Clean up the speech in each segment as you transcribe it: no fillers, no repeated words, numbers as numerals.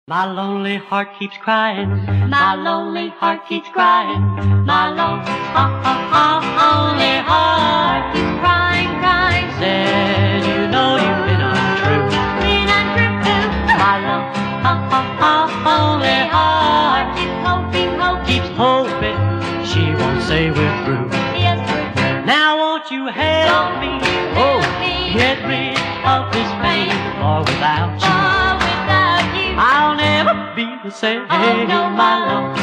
My lonely heart keeps crying. My lonely heart keeps crying. My lonely heart keeps crying, crying. Says you know you've been untrue. Been untrue. My lonely heart keeps hoping she won't say we're through. Yes, we're through. Now won't you help me? Get rid of this pain, for without you I'll never be the same. Oh, no, my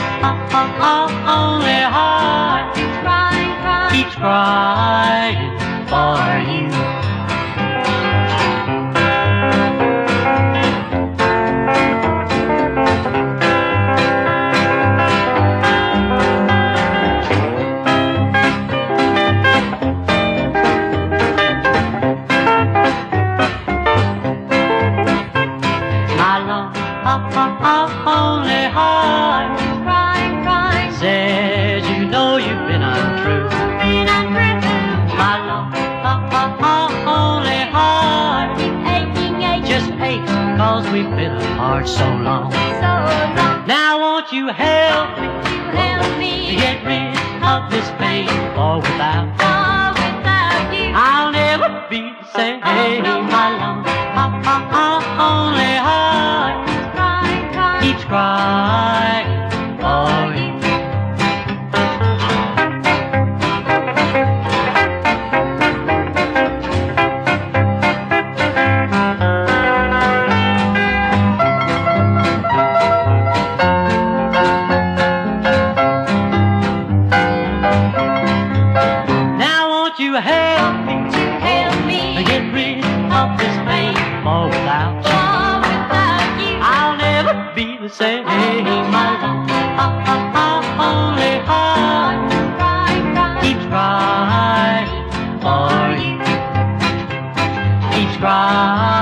lonely heart keeps crying for you. Only heart crying, crying. Says you know you've been untrue. Been untrue. My only heart aching, just aches 'cause we've been apart so long. So long. Now won't you help me? Help me get rid of this pain, for without you I'll never be the same. Oh, no. My only heart keeps crying for you. Now won't you help me? Get rid of this pain, for without you I'll never be the same. My only heart keeps crying for you. Keeps crying.